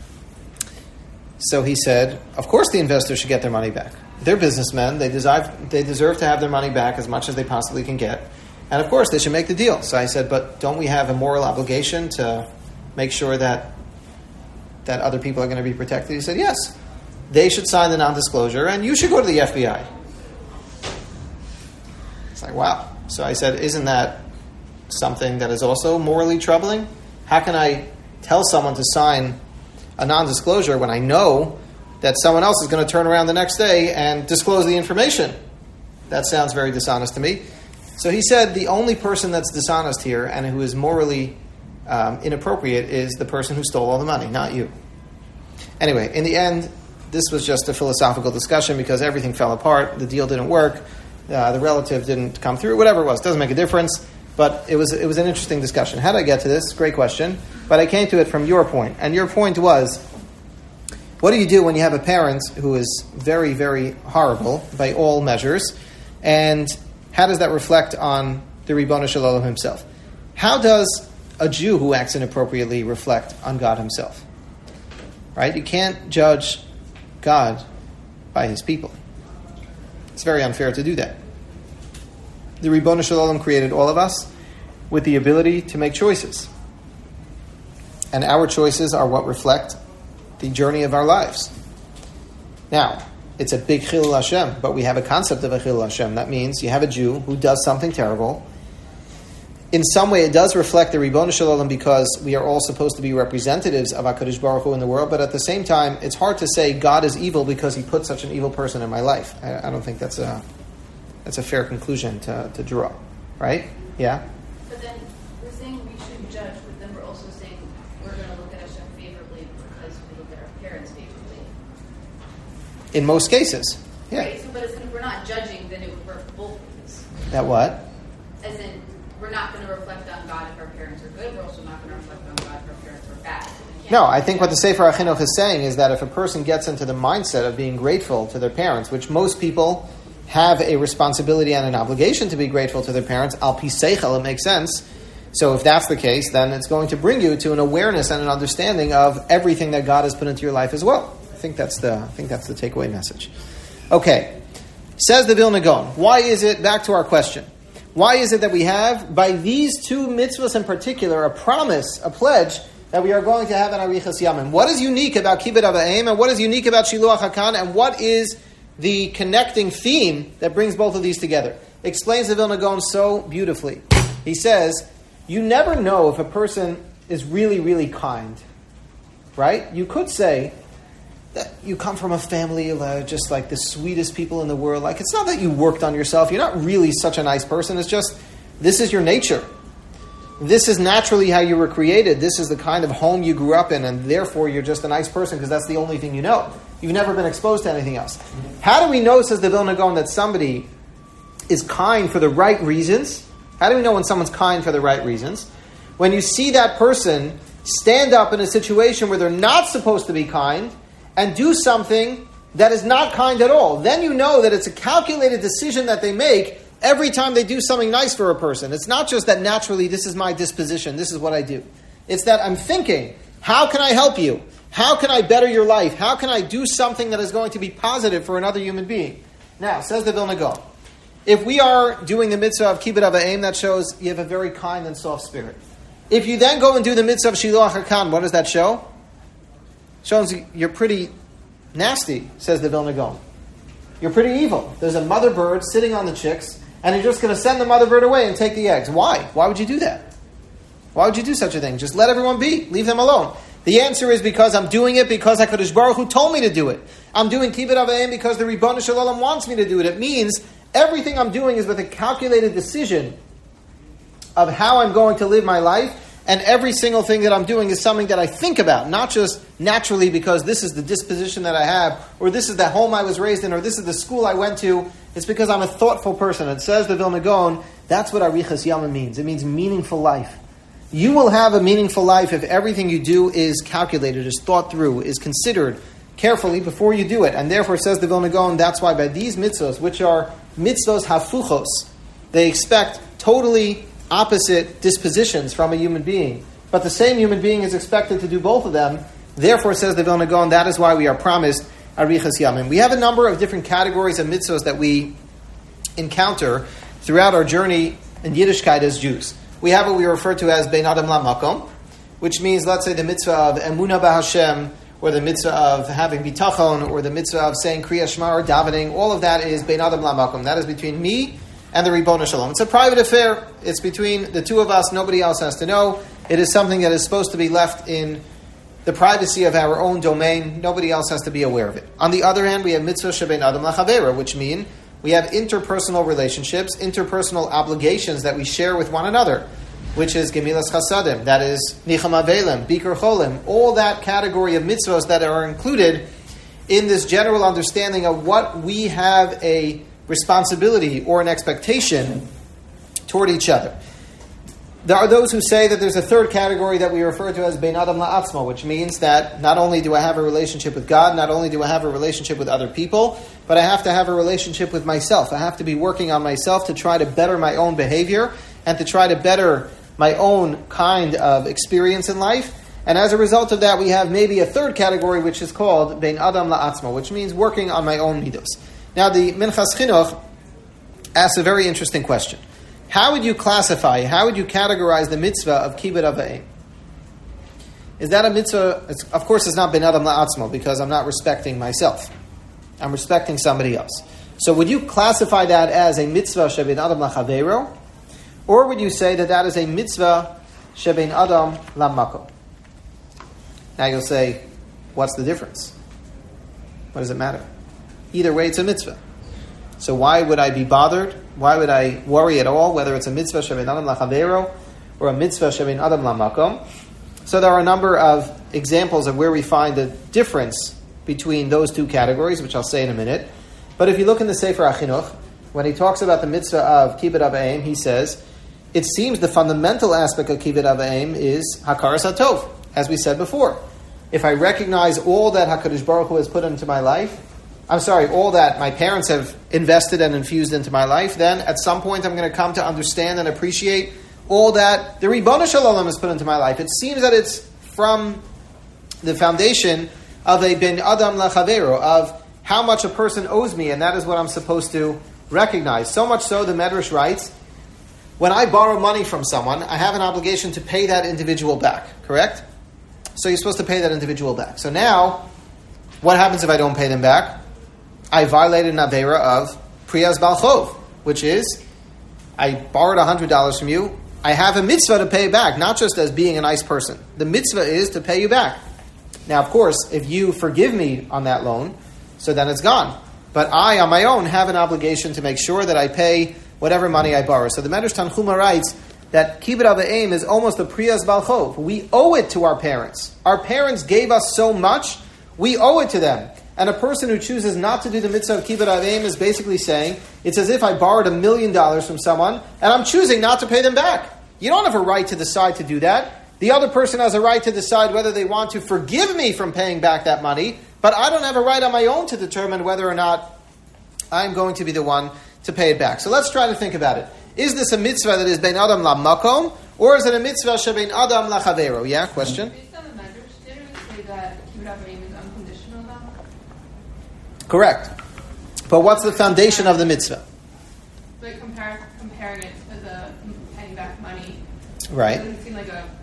So he said, of course the investors should get their money back. They're businessmen. They deserve to have their money back as much as they possibly can get. And of course they should make the deal. So I said, but don't we have a moral obligation to make sure that other people are going to be protected? He said, yes. They should sign the non-disclosure and you should go to the FBI. It's like, wow. So I said, isn't that something that is also morally troubling? How can I tell someone to sign a non-disclosure when I know that someone else is going to turn around the next day and disclose the information? That sounds very dishonest to me. So he said the only person that's dishonest here and who is morally inappropriate is the person who stole all the money, not you. Anyway, in the end, this was just a philosophical discussion because everything fell apart. The deal didn't work. The relative didn't come through. Whatever it was, doesn't make a difference. But it was an interesting discussion. How did I get to this? Great question. But I came to it from your point. And your point was, what do you do when you have a parent who is very, very horrible by all measures? And how does that reflect on the Ribbono Shel Olam himself? How does a Jew who acts inappropriately reflect on God himself? Right? You can't judge God by his people. It's very unfair to do that. The Ribbono Shel Olam created all of us with the ability to make choices. And our choices are what reflect the journey of our lives. Now, it's a big Chilul Hashem, but we have a concept of a Chilul Hashem. That means you have a Jew who does something terrible. In some way, it does reflect the Ribbono Shel Olam because we are all supposed to be representatives of HaKadosh Baruch Hu in the world, but at the same time, it's hard to say God is evil because he put such an evil person in my life. I don't think that's a fair conclusion to draw. Right? Yeah? But then we're saying we should judge, but then we're also saying we're going to look at Hashem favorably because we look at our parents favorably. In most cases. Yeah. Right? So, but we're not judging, then it would work both ways. That what? are good, we're also not going to reflect on God if our parents are bad. No, I think what the Sefer HaChinuch is saying is that if a person gets into the mindset of being grateful to their parents, which most people have a responsibility and an obligation to be grateful to their parents, al pi seichel, it makes sense. So if that's the case, then it's going to bring you to an awareness and an understanding of everything that God has put into your life as well. I think that's the takeaway message. Okay, says the Vilna Gaon. Why is it, back to our question, why is it that we have, by these two mitzvahs in particular, a promise, a pledge, that we are going to have an Arichas Yamim? What is unique about Kibbud Av V'Em, and what is unique about Shiluach HaKan, and what is the connecting theme that brings both of these together? Explains the Vilna Gaon so beautifully. He says, you never know if a person is really, really kind, right? You could say that you come from a family of just like the sweetest people in the world. Like, it's not that you worked on yourself. You're not really such a nice person. It's just, this is your nature. This is naturally how you were created. This is the kind of home you grew up in, and therefore you're just a nice person because that's the only thing you know. You've never been exposed to anything else. How do we know, says the Vilna Gaon, that somebody is kind for the right reasons? How do we know when someone's kind for the right reasons? When you see that person stand up in a situation where they're not supposed to be kind and do something that is not kind at all, then you know that it's a calculated decision that they make every time they do something nice for a person. It's not just that naturally this is my disposition, this is what I do. It's that I'm thinking, how can I help you? How can I better your life? How can I do something that is going to be positive for another human being? Now, says the Vilna Gaon, if we are doing the mitzvah of Kibbud Av V'Em, that shows you have a very kind and soft spirit. If you then go and do the mitzvah of Shiluach HaKan, what does that show? Shows you're pretty nasty, says the Vilna Gaon. You're pretty evil. There's a mother bird sitting on the chicks, and you're just going to send the mother bird away and take the eggs. Why? Why would you do that? Why would you do such a thing? Just let everyone be. Leave them alone. The answer is because I'm doing it because HaKadosh Baruch Hu told me to do it. I'm doing Kibbud Av V'Em because the Ribono Shel Olam wants me to do it. It means everything I'm doing is with a calculated decision of how I'm going to live my life, and every single thing that I'm doing is something that I think about, not just naturally because this is the disposition that I have, or this is the home I was raised in, or this is the school I went to. It's because I'm a thoughtful person. It says the Vilna Gaon, that's what Arichas Yamim means. It means meaningful life. You will have a meaningful life if everything you do is calculated, is thought through, is considered carefully before you do it. And therefore, says the Vilna Gaon, that's why by these mitzvahs, which are mitzvahs hafuchos, they expect totally opposite dispositions from a human being. But the same human being is expected to do both of them. Therefore, says the Vilna Gaon, that is why we are promised Arichas Yamim. We have a number of different categories of mitzvahs that we encounter throughout our journey in Yiddishkeit as Jews. We have what we refer to as Bein Adam LaMakom, which means, let's say, the mitzvah of Emunah B'Hashem, or the mitzvah of having bitachon, or the mitzvah of saying Kriya Shema or davening. All of that is Bein Adam LaMakom. That is between me and the Ribono Shel Olam. It's a private affair. It's between the two of us. Nobody else has to know. It is something that is supposed to be left in the privacy of our own domain. Nobody else has to be aware of it. On the other hand, we have mitzvah shebein adam lachavera, which mean we have interpersonal relationships, interpersonal obligations that we share with one another, which is gemilas chasadim, that is nicham avelem, bikur cholim, all that category of mitzvahs that are included in this general understanding of what we have a responsibility or an expectation toward each other. There are those who say that there's a third category that we refer to as Bein Adam La'atzmo, which means that not only do I have a relationship with God, not only do I have a relationship with other people, but I have to have a relationship with myself. I have to be working on myself to try to better my own behavior and to try to better my own kind of experience in life. And as a result of that, we have maybe a third category, which is called Bein Adam La'atzmo, which means working on my own midos. Now, the Minchas Chinuch asks a very interesting question. How would you classify, how would you categorize the mitzvah of Kibbud Av V'Em? Is that a mitzvah? Of course, it's not Bein Adam La'atzmo, because I'm not respecting myself. I'm respecting somebody else. So would you classify that as a mitzvah shebein Adam La'Chaveiro? Or would you say that that is a mitzvah shebein Adam La'Makom? Now you'll say, what's the difference? What does it matter? Either way, it's a mitzvah. So why would I be bothered? Why would I worry at all whether it's a mitzvah shebein Adam La'Chaveiro or a mitzvah shebein Adam La'Makom? So there are a number of examples of where we find the difference between those two categories, which I'll say in a minute. But if you look in the Sefer HaChinuch, when he talks about the mitzvah of Kibbud Av V'Em, he says, it seems the fundamental aspect of Kibbud Av V'Em is Hakaras HaTov, as we said before. If I recognize all that HaKadosh Baruch Hu has put into my life, all that my parents have invested and infused into my life, then at some point I'm going to come to understand and appreciate all that the Ribono Shel Olam has put into my life. It seems that it's from the foundation of a Ben Adam Lachavero, of how much a person owes me, and that is what I'm supposed to recognize. So much so, the Medrash writes, when I borrow money from someone, I have an obligation to pay that individual back, correct? So you're supposed to pay that individual back. So now, what happens if I don't pay them back? I violated an Avera of Priyas Bal Chov, which is, I borrowed $100 from you, I have a mitzvah to pay back, not just as being a nice person. The mitzvah is to pay you back. Now, of course, if you forgive me on that loan, so then it's gone. But I, on my own, have an obligation to make sure that I pay whatever money I borrow. So the Medrash Tanchuma writes that Kibbud Av V'Em is almost a Priyas Bal Chov. We owe it to our parents. Our parents gave us so much, we owe it to them. And a person who chooses not to do the mitzvah of Kibbud Av V'Em is basically saying, it's as if I borrowed $1 million from someone, and I'm choosing not to pay them back. You don't have a right to decide to do that. The other person has a right to decide whether they want to forgive me from paying back that money, but I don't have a right on my own to determine whether or not I'm going to be the one to pay it back. So let's try to think about it. Is this a mitzvah that is Ben Adam La Makom, or is it a mitzvah Shebein Adam La Chavero? Yeah, question? Based on the Medrash, didn't we say that Kibbud Av V'Em is unconditional though? Correct. But what's the foundation of the mitzvah? Like comparing it as a paying back money. Right. It doesn't seem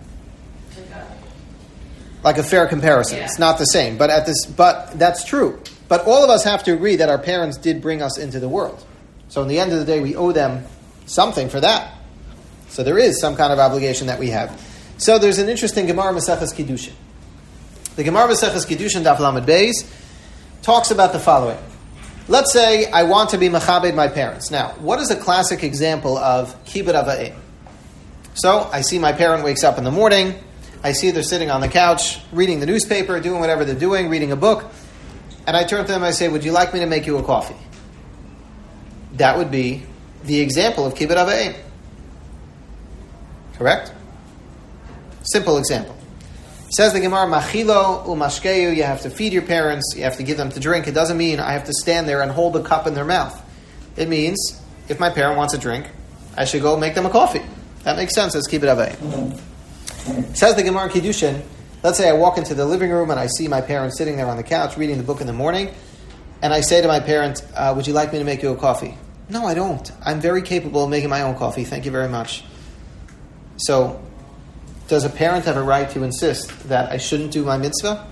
like a fair comparison. Yeah. It's not the same. But that's true. But all of us have to agree that our parents did bring us into the world. So in the end of the day, we owe them something for that. So there is some kind of obligation that we have. So there's an interesting Gemara Maseches Kiddushin. The Gemara Maseches Kiddushin Daf Lamed Beis talks about the following. Let's say I want to be mechabed my parents. Now, what is a classic example of Kibbud Av V'Em? So I see my parent wakes up in the morning. I see they're sitting on the couch, reading the newspaper, doing whatever they're doing, reading a book. And I turn to them and I say, would you like me to make you a coffee? That would be the example of Kibbud Av V'Em. Correct? Simple example. Says the Gemara, Machilo umashkeu, you have to feed your parents, you have to give them to drink. It doesn't mean I have to stand there and hold a cup in their mouth. It means, if my parent wants a drink, I should go make them a coffee. That makes sense as Kibbud Av V'Em. Says the Gemara Kiddushin, let's say I walk into the living room and I see my parents sitting there on the couch reading the book in the morning, and I say to my parent, would you like me to make you a coffee? No, I don't. I'm very capable of making my own coffee. Thank you very much. So, does a parent have a right to insist that I shouldn't do my mitzvah?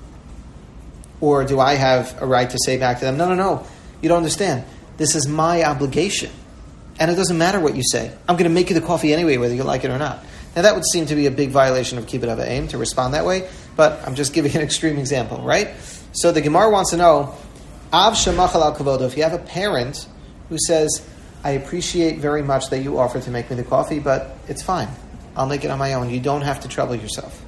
Or do I have a right to say back to them, no, you don't understand. This is my obligation. And it doesn't matter what you say. I'm going to make you the coffee anyway, whether you like it or not. Now that would seem to be a big violation of Kibbud Av V'Em to respond that way, but I'm just giving an extreme example, right? So the Gemara wants to know, Av shemachal al kavodo, if you have a parent who says, I appreciate very much that you offered to make me the coffee, but it's fine. I'll make it on my own. You don't have to trouble yourself.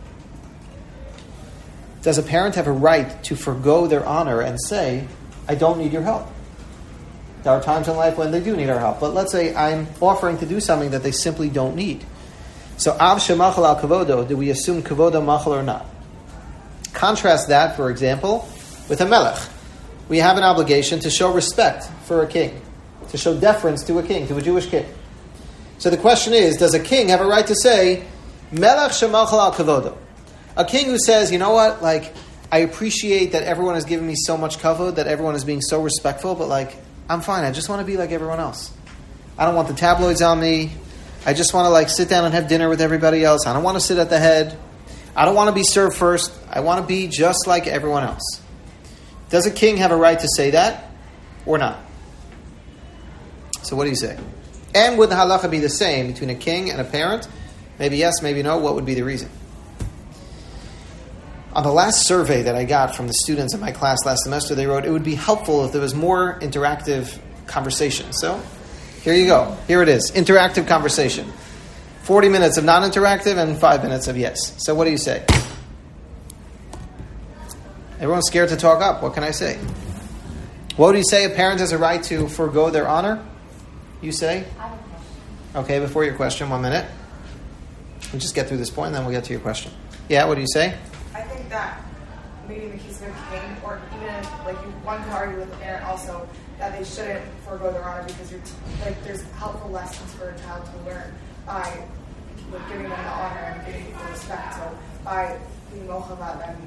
Does a parent have a right to forgo their honor and say, I don't need your help? There are times in life when they do need our help, but let's say I'm offering to do something that they simply don't need. So, Av shemachal al kavodo, do we assume kavodo machal or not? Contrast that, for example, with a melech. We have an obligation to show respect for a king, to show deference to a king, to a Jewish king. So the question is, does a king have a right to say, melech shemachal al kavodo? A king who says, you know what, I appreciate that everyone has given me so much kavod, that everyone is being so respectful, but I'm fine, I just want to be like everyone else. I don't want the tabloids on me. I just want to sit down and have dinner with everybody else. I don't want to sit at the head. I don't want to be served first. I want to be just like everyone else. Does a king have a right to say that or not? So what do you say? And would the halacha be the same between a king and a parent? Maybe yes, maybe no. What would be the reason? On the last survey that I got from the students in my class last semester, they wrote, it would be helpful if there was more interactive conversation. So here you go. Here it is. Interactive conversation. 40 minutes of non-interactive and 5 minutes of yes. So what do you say? Everyone's scared to talk up. What can I say? What do you say? A parent has a right to forego their honor? You say? Okay, before your question, 1 minute. We'll just get through this point and then we'll get to your question. Yeah, what do you say? I think that maybe in the case of a king, or even if, like, one could argue with the parent also that they shouldn't forego their honor because there's helpful lessons for a child to learn by giving them the honor and giving people respect. So by being mocha about them,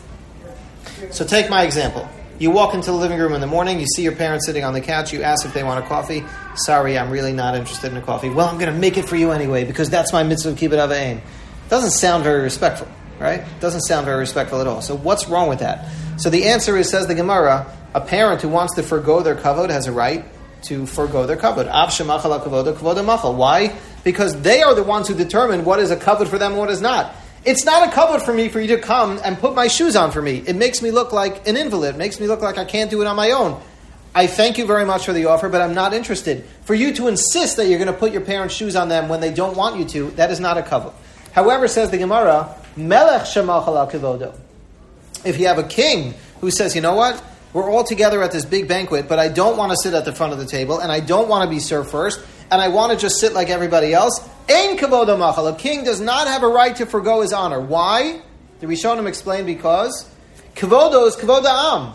you're So take my example. You walk into the living room in the morning, you see your parents sitting on the couch, you ask if they want a coffee. Sorry, I'm really not interested in a coffee. Well, I'm going to make it for you anyway because that's my mitzvah of kibbud av v'ein. Doesn't sound very respectful, right? Doesn't sound very respectful at all. So what's wrong with that? So the answer is, says the Gemara, a parent who wants to forgo their kavod has a right to forgo their kavod. Av shemachal ha-kavod kavod ha-machal. Why? Because they are the ones who determine what is a kavod for them and what is not. It's not a kavod for me for you to come and put my shoes on for me. It makes me look like an invalid. It makes me look like I can't do it on my own. I thank you very much for the offer, but I'm not interested. For you to insist that you're going to put your parents' shoes on them when they don't want you to, that is not a kavod. However, says the Gemara, melech shemachal ha-kavodo. If you have a king who says, you know what? We're all together at this big banquet, but I don't want to sit at the front of the table, and I don't want to be served first, and I want to just sit like everybody else. Ein kavod machal. A king does not have a right to forgo his honor. Why? The Rishonim explain because kavodo is kavod ha'am.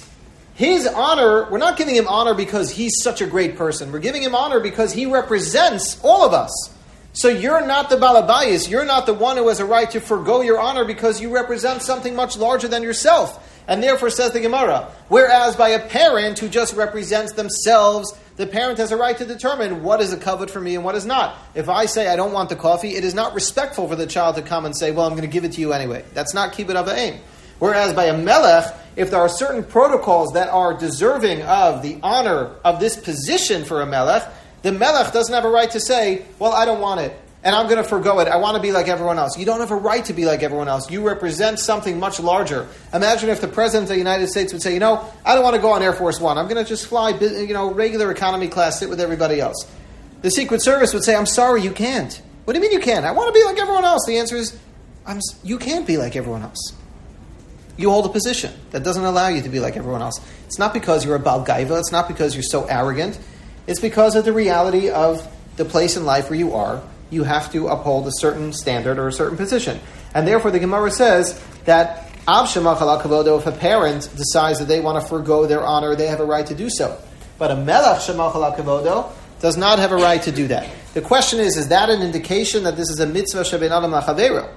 His honor, we're not giving him honor because he's such a great person. We're giving him honor because he represents all of us. So you're not the balabayis. You're not the one who has a right to forgo your honor because you represent something much larger than yourself. And therefore, says the Gemara, whereas by a parent who just represents themselves, the parent has a right to determine what is a kavod for me and what is not. If I say I don't want the coffee, it is not respectful for the child to come and say, well, I'm going to give it to you anyway. That's not kibbud av v'ein. Whereas by a melech, if there are certain protocols that are deserving of the honor of this position for a melech, the melech doesn't have a right to say, well, I don't want it, and I'm going to forgo it. I want to be like everyone else. You don't have a right to be like everyone else. You represent something much larger. Imagine if the President of the United States would say, I don't want to go on Air Force One. I'm going to just fly, regular economy class, sit with everybody else. The Secret Service would say, I'm sorry, you can't. What do you mean you can't? I want to be like everyone else. The answer is, you can't be like everyone else. You hold a position that doesn't allow you to be like everyone else. It's not because you're a Baal Gaiva. It's not because you're so arrogant. It's because of the reality of the place in life where you are. You have to uphold a certain standard or a certain position. And therefore the Gemara says that Av shemachal ha-kavodo, if a parent decides that they want to forgo their honor, they have a right to do so. But a melech shemachal ha-kavodo does not have a right to do that. The question is that an indication that this is a mitzvah shebein adam lachavero?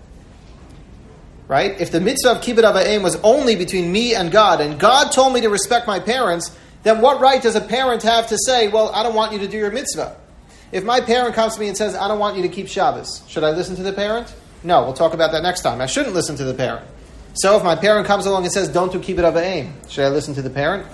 Right? If the mitzvah of kibbud av v'ein was only between me and God told me to respect my parents, then what right does a parent have to say, well, I don't want you to do your mitzvah? If my parent comes to me and says, I don't want you to keep Shabbos, should I listen to the parent? No, we'll talk about that next time. I shouldn't listen to the parent. So if my parent comes along and says, don't do kibbud av v'ein, should I listen to the parent?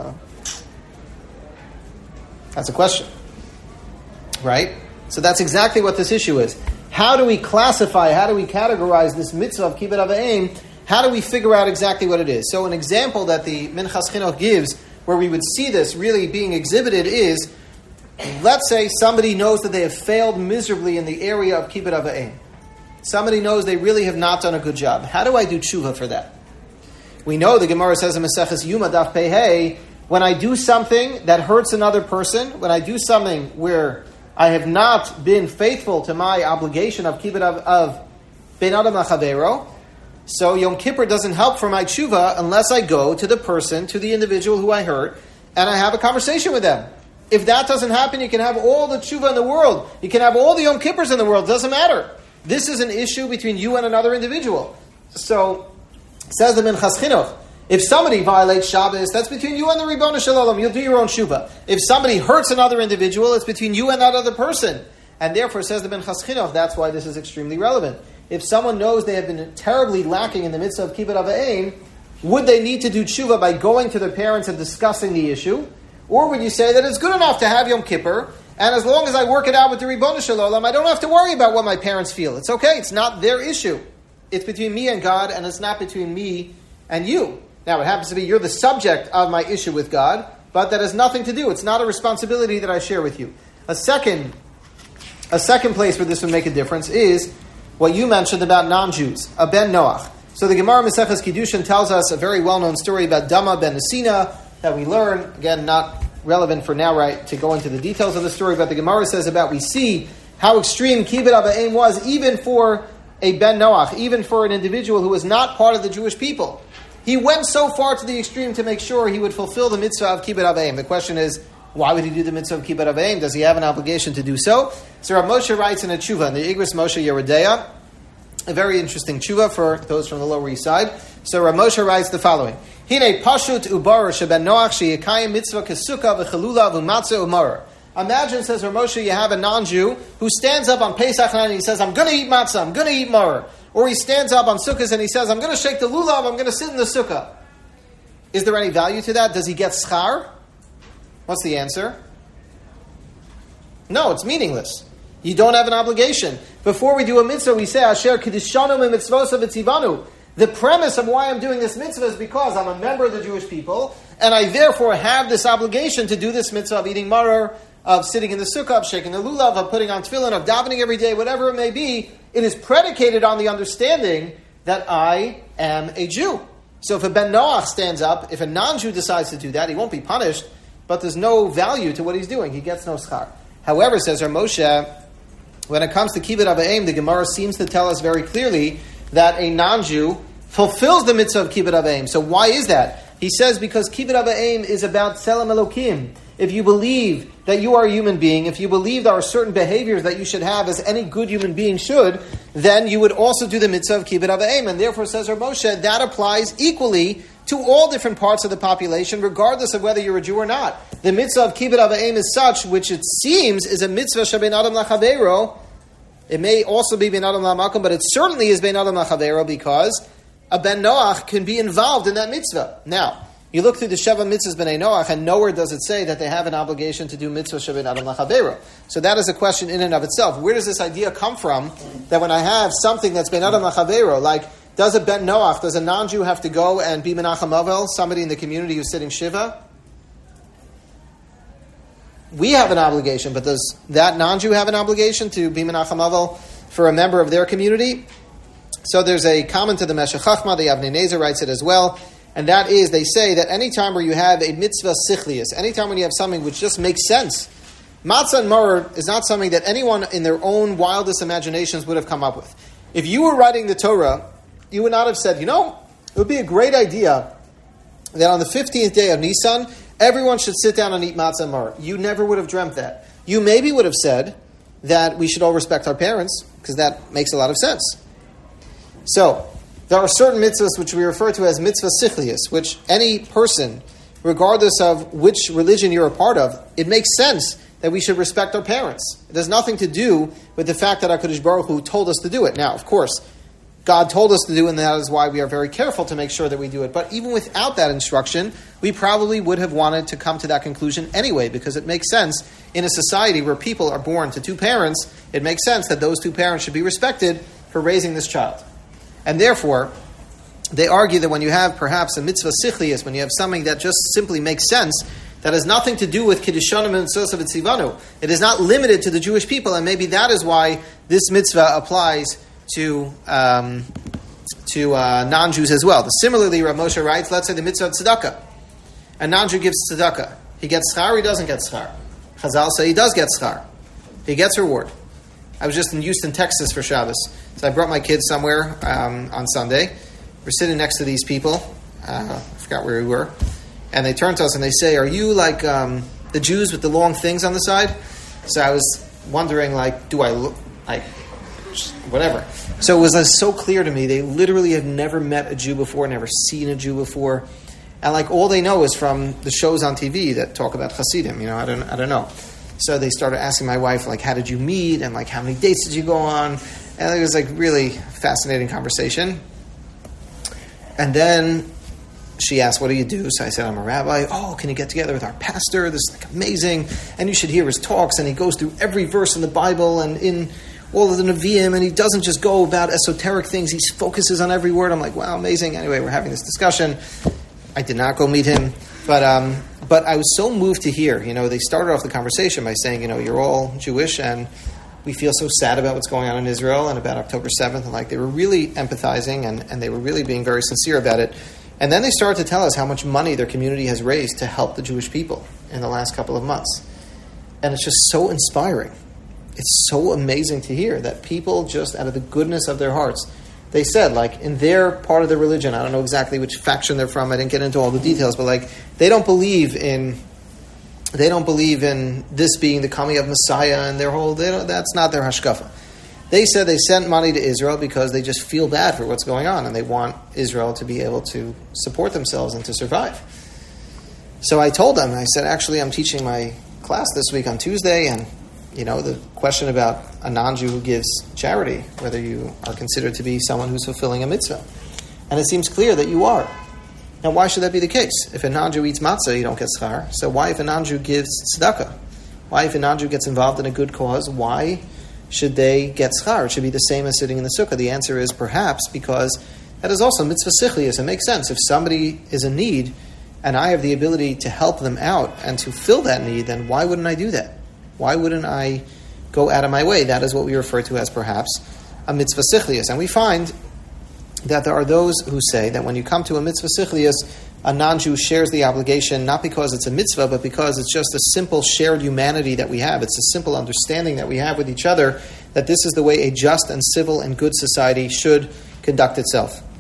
That's a question. Right? So that's exactly what this issue is. How do we classify, how do we categorize this mitzvah of kibbud av v'ein? How do we figure out exactly what it is? So an example that the Minchas Chinuch gives where we would see this really being exhibited is, let's say somebody knows that they have failed miserably in the area of kibbud av v'ein. Somebody knows they really have not done a good job. How do I do tshuva for that? We know the Gemara says in Maseches Yuma Daf Pei Hey, when I do something that hurts another person, when I do something where I have not been faithful to my obligation of kibbud of bein adam lachavero, so Yom Kippur doesn't help for my tshuva unless I go to the person, to the individual who I hurt, and I have a conversation with them. If that doesn't happen, you can have all the tshuva in the world. You can have all the Yom Kippurs in the world. It doesn't matter. This is an issue between you and another individual. So, says the Minchas Chinuch, if somebody violates Shabbos, that's between you and the Ribono Shel Olam. You'll do your own tshuva. If somebody hurts another individual, it's between you and that other person. And therefore, says the Minchas Chinuch, that's why this is extremely relevant. If someone knows they have been terribly lacking in the midst of kibbud av v'ein, would they need to do tshuva by going to their parents and discussing the issue? Or would you say that it's good enough to have Yom Kippur, and as long as I work it out with the Ribono Shel Olam, I don't have to worry about what my parents feel. It's okay, it's not their issue. It's between me and God, and it's not between me and you. Now, it happens to be you're the subject of my issue with God, but that has nothing to do. It's not a responsibility that I share with you. A second place where this would make a difference is what you mentioned about non-Jews, a ben Noach. So the Gemara Maseches Kiddushin tells us a very well-known story about Dama ben Nesina that we learn, again, not relevant for now, right, to go into the details of the story, but the Gemara says we see how extreme Kibbud Av V'Em was, even for a Ben Noach, even for an individual who was not part of the Jewish people. He went so far to the extreme to make sure he would fulfill the mitzvah of Kibbud Av V'Em. The question is, why would he do the mitzvah of Kibbud Av V'Em? Does he have an obligation to do so? So Rav Moshe writes in a tshuva, in the Igros Moshe Yeridea, a very interesting tshuva for those from the Lower East Side. So Rav Moshe writes the following: Hine pashut ubar sheben Noach sheyekayim mitzvah kesukah v'chelula v'matzah umar. Imagine, says Rav Moshe, you have a non-Jew who stands up on Pesach night and he says, I'm going to eat matzah, I'm going to eat maror. Or he stands up on Sukkot and he says, I'm going to shake the lulav, I'm going to sit in the sukkah. Is there any value to that? Does he get schar? What's the answer? No, it's meaningless. You don't have an obligation. Before we do a mitzvah, we say, Asher kedishanu mitzvosav v'tzivanu. The premise of why I'm doing this mitzvah is because I'm a member of the Jewish people, and I therefore have this obligation to do this mitzvah of eating maror, of sitting in the sukkah, of shaking the lulav, of putting on tefillin, of davening every day, whatever it may be. It is predicated on the understanding that I am a Jew. So if a Ben Noach stands up, if a non-Jew decides to do that, he won't be punished, but there's no value to what he's doing. He gets no schar. However, says Rav Moshe, when it comes to Kibbud Av V'Em, the Gemara seems to tell us very clearly that a non-Jew fulfills the mitzvah of Kibbud Av V'Em. So why is that? He says because Kibbud Av V'Em is about Tzelem Elokim. If you believe that you are a human being, if you believe there are certain behaviors that you should have as any good human being should, then you would also do the mitzvah of Kibbud Av V'Em. And therefore, says Rav Moshe, that applies equally to all different parts of the population, regardless of whether you're a Jew or not. The mitzvah of Kibbud Av V'Em is such, which it seems is a mitzvah shebein adam lachaveiro. It may also be bein adam lamakom, but it certainly is bein adam lachaveiro because a Ben Noach can be involved in that mitzvah. Now, you look through the Sheva mitzvahs b'nei Noach, and nowhere does it say that they have an obligation to do mitzvah shebein adam lachaveiro. So that is a question in and of itself. Where does this idea come from that when I have something that's bein adam lachaveiro, like does a Ben Noach, does a non-Jew have to go and be Menachem Avel, somebody in the community who's sitting Shiva? We have an obligation, but does that non-Jew have an obligation to be Menachem Avel for a member of their community? So there's a comment to the Meshech Chachma, the Avnei Nezer writes it as well, and that is, they say that any time where you have a mitzvah sichlius, any time when you have something which just makes sense, matzah and maror is not something that anyone in their own wildest imaginations would have come up with. If you were writing the Torah, you would not have said, it would be a great idea that on the 15th day of Nisan, everyone should sit down and eat matzah and maror. You never would have dreamt that. You maybe would have said that we should all respect our parents, because that makes a lot of sense. So, there are certain mitzvahs which we refer to as mitzvah sichlius, which any person, regardless of which religion you're a part of, it makes sense that we should respect our parents. It has nothing to do with the fact that HaKadosh Baruch Hu told us to do it. Now, of course, God told us to do it, and that is why we are very careful to make sure that we do it. But even without that instruction, we probably would have wanted to come to that conclusion anyway, because it makes sense in a society where people are born to two parents, it makes sense that those two parents should be respected for raising this child. And therefore, they argue that when you have perhaps a mitzvah sichlius, when you have something that just simply makes sense, that has nothing to do with Kiddushanim and Sosav and Tzivanu, it is not limited to the Jewish people, and maybe that is why this mitzvah applies to non-Jews as well. Similarly, Rav Moshe writes, let's say the mitzvah of tzedakah. A non-Jew gives tzedakah. He gets schar, he doesn't get schar. Chazal say he does get schar. He gets reward. I was just in Houston, Texas for Shabbos. So I brought my kids somewhere on Sunday. We're sitting next to these people. I forgot where we were. And they turn to us and they say, are you like the Jews with the long things on the side? So I was wondering, do I look like whatever? So it was so clear to me. They literally have never met a Jew before, never seen a Jew before. And all they know is from the shows on TV that talk about Hasidim. I don't know. So they started asking my wife, how did you meet? And how many dates did you go on? And it was really fascinating conversation. And then she asked, what do you do? So I said, I'm a rabbi. Oh, can you get together with our pastor? This is amazing. And you should hear his talks. And he goes through every verse in the Bible and in all of the Nevi'im. And he doesn't just go about esoteric things. He focuses on every word. I'm like, wow, amazing. Anyway, we're having this discussion. I did not go meet him. But I was so moved to hear. They started off the conversation by saying, you're all Jewish and we feel so sad about what's going on in Israel and about October 7th. And they were really empathizing and they were really being very sincere about it. And then they started to tell us how much money their community has raised to help the Jewish people in the last couple of months. And it's just so inspiring. It's so amazing to hear that people just out of the goodness of their hearts, they said, like, in their part of the religion, I don't know exactly which faction they're from, I didn't get into all the details, but like, they don't believe in this being the coming of Messiah and that's not their hashkafa. They said they sent money to Israel because they just feel bad for what's going on and they want Israel to be able to support themselves and to survive. So I told them, I said, actually, I'm teaching my class this week on Tuesday, and the question about a non-Jew who gives charity, whether you are considered to be someone who's fulfilling a mitzvah. And it seems clear that you are. Now, why should that be the case? If a non-Jew eats matzah, you don't get schar. So why, if a non-Jew gives tzedakah? Why, if a non-Jew gets involved in a good cause, why should they get schar? It should be the same as sitting in the sukkah. The answer is perhaps because that is also mitzvah sichlius. It makes sense. If somebody is in need and I have the ability to help them out and to fill that need, then why wouldn't I do that? Why wouldn't I go out of my way? That is what we refer to as perhaps a mitzvah sichlius. And we find that there are those who say that when you come to a mitzvah sichlius, a non-Jew shares the obligation not because it's a mitzvah, but because it's just a simple shared humanity that we have. It's a simple understanding that we have with each other that this is the way a just and civil and good society should conduct itself.